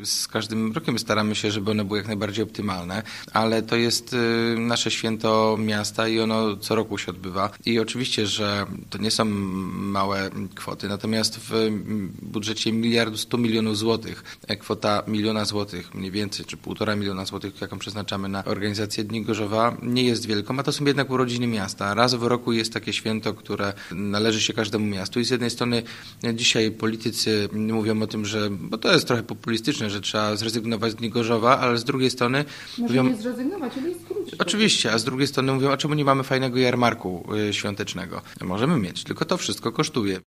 z każdym rokiem staramy się, żeby one były jak najbardziej optymalne, ale to jest nasze święto miasta i ono co roku się odbywa. I oczywiście, że to nie są małe kwoty, natomiast w budżecie 1 100 000 000 złotych, kwota 1 000 000 złotych mniej więcej, czy 1,5 miliona złotych, jaką przeznaczamy na organizację Dni Gorzowa, nie jest wielką, a to są jednak urodziny miasta. Raz w roku jest takie święto, które należy się każdemu miastu i z jednej strony dzisiaj politycy mówią o tym, że, bo to jest trochę populistyczne, że trzeba zrezygnować z Dni Gorzowa, ale z drugiej strony mówią... nie zrezygnować, ale jest krótszy. Oczywiście, a z drugiej strony mówią, a czemu nie mamy fajnego jarmarku świątecznego? Możemy mieć, tylko to wszystko kosztuje.